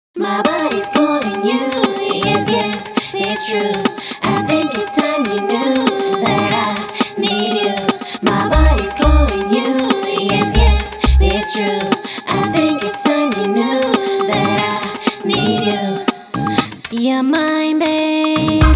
My body's calling you, yes, yes, it's true. I think it's time you knew that I need you. My body's calling you, yes, yes, it's true. I think it's time you knew that I need you. You're mine, babe.